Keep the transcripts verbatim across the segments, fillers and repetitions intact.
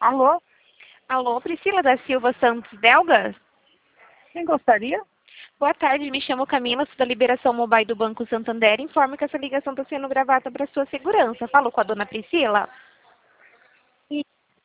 Alô? Alô, Priscila da Silva Santos Delgas? Quem gostaria? Boa tarde, me chamo Camila, sou da Liberação Mobile do Banco Santander. Informo que essa ligação está sendo gravada para sua segurança. Falo com a dona Priscila? Sim.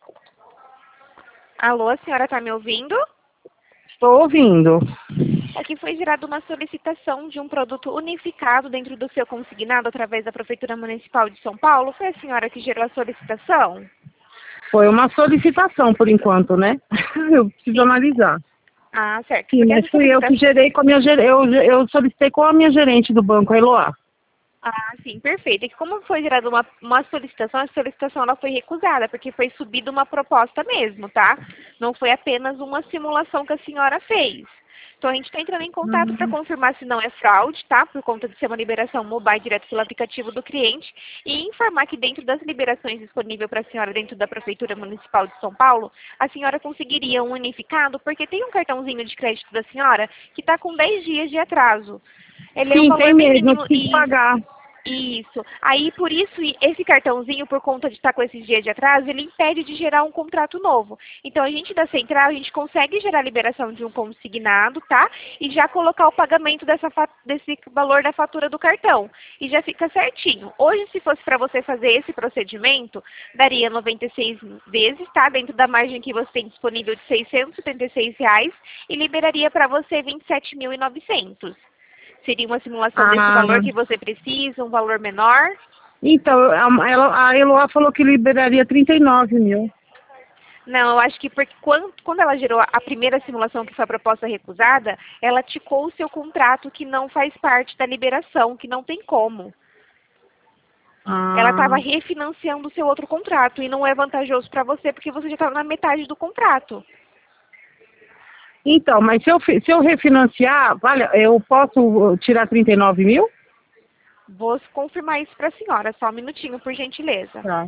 Alô, a senhora está me ouvindo? Estou ouvindo. Aqui foi gerada uma solicitação de um produto unificado dentro do seu consignado através da Prefeitura Municipal de São Paulo. Foi a senhora que gerou a solicitação? Foi uma solicitação por enquanto, né? Eu preciso Sim. analisar. Ah, certo. Sim, Porque mas essa fui eu que solicitação... gerei com a minha gerente. Eu, eu solicitei com a minha gerente do banco, a Eloá. Ah, sim, perfeito. E como foi gerada uma, uma solicitação, a solicitação ela foi recusada, porque foi subida uma proposta mesmo, tá? Não foi apenas uma simulação que a senhora fez. Então, a gente está entrando em contato para Hum. confirmar se não é fraude, tá? Por conta de ser uma liberação mobile direto pelo aplicativo do cliente. E informar que dentro das liberações disponíveis para a senhora dentro da Prefeitura Municipal de São Paulo, a senhora conseguiria um unificado, porque tem um cartãozinho de crédito da senhora que está com dez dias de atraso. Ele é um Sim, tem valor mesmo, eu mínimo preciso e... pagar. Isso. Aí, por isso, esse cartãozinho, por conta de estar com esses dias de atraso, ele impede de gerar um contrato novo. Então, a gente da Central, a gente consegue gerar a liberação de um consignado, tá? E já colocar o pagamento dessa desse valor da fatura do cartão. E já fica certinho. Hoje, se fosse para você fazer esse procedimento, daria noventa e seis vezes, tá? Dentro da margem que você tem disponível de seiscentos e setenta e seis reais e liberaria para você vinte e sete mil e novecentos. Seria uma simulação desse Ah, valor que você precisa, um valor menor? então, a, ela, a Eloá falou que liberaria trinta e nove mil. Não, eu acho que porque quando, quando ela gerou a primeira simulação, que foi a proposta recusada, ela ticou o seu contrato que não faz parte da liberação, que não tem como. Ela estava Ah, refinanciando o seu outro contrato e não é vantajoso para você porque você já está na metade do contrato. então, mas se eu, fi- se eu refinanciar, vale, eu posso tirar trinta e nove mil? Vou confirmar isso para a senhora, só um minutinho, por gentileza. Tá.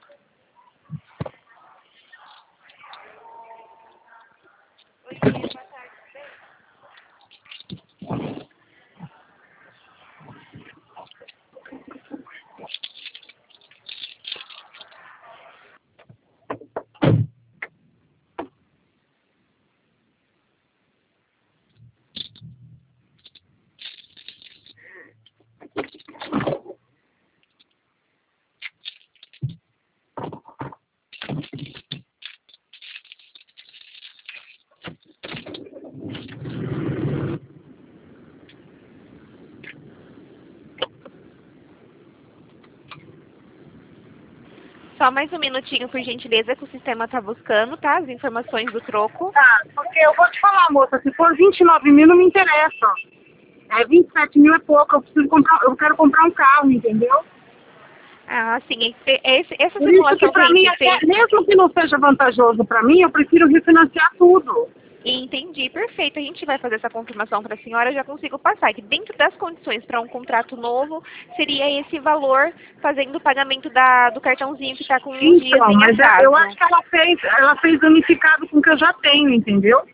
Só mais um minutinho, por gentileza, que o sistema está buscando, tá? As informações do troco. Tá, porque eu vou te falar, moça, se for vinte e nove mil não me interessa. É, vinte e sete mil é pouco, eu preciso comprar, eu quero comprar um carro, entendeu? Ah, sim. Esse, esse- essa Por isso que simulação que a pra mim, gente até, fez... mesmo que não seja vantajoso pra mim, eu prefiro refinanciar tudo. Entendi, perfeito. A gente vai fazer essa confirmação para a senhora, eu já consigo passar. Que dentro das condições para um contrato novo, seria esse valor fazendo o pagamento da, do cartãozinho que está com uns dias Então, em mas é- eu atraso. acho que ela fez, ela fez unificado com o que eu já tenho, entendeu?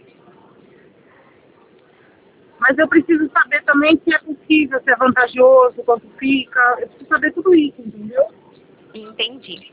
Mas eu preciso saber também se é possível, se é vantajoso, quanto fica. Eu preciso saber tudo isso, entendeu? Entendi.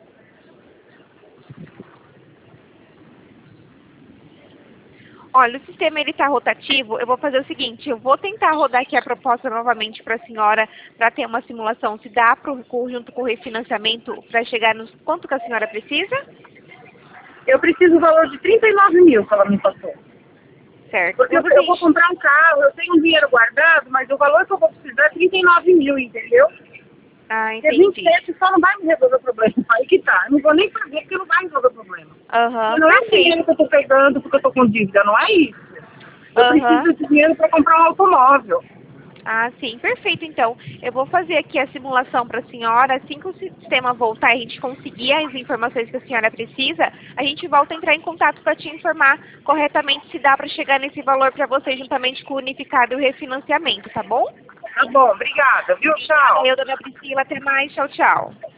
Olha, o sistema ele está rotativo. Eu vou fazer o seguinte, eu vou tentar rodar aqui a proposta novamente para a senhora, para ter uma simulação. Se dá pro, com- junto com o refinanciamento, para chegar nos... Quanto que a senhora precisa? Eu preciso do valor de trinta e nove mil que ela me passou. Certo. Porque eu, Quando eu vou tem... comprar um carro, eu tenho um dinheiro guardado, mas o valor que eu vou precisar é trinta e nove mil, entendeu? Ah, Porque vinte e entendi. sete só não vai me resolver o problema. Aí que tá. Eu não vou nem fazer porque não vai resolver o problema. Aham, Porque não é o dinheiro perfeito. que eu tô pegando porque eu tô com dívida, não é isso. Eu preciso Aham. desse dinheiro para comprar um automóvel. Ah, sim, perfeito. Então, eu vou fazer aqui a simulação para a senhora. Assim que o sistema voltar e a gente conseguir as informações que a senhora precisa, a gente volta a entrar em contato para te informar corretamente se dá para chegar nesse valor para você, juntamente com o unificado e o refinanciamento, tá bom? Tá bom, obrigada, viu? Tchau. Eu, dona Priscila, até mais. Tchau, tchau.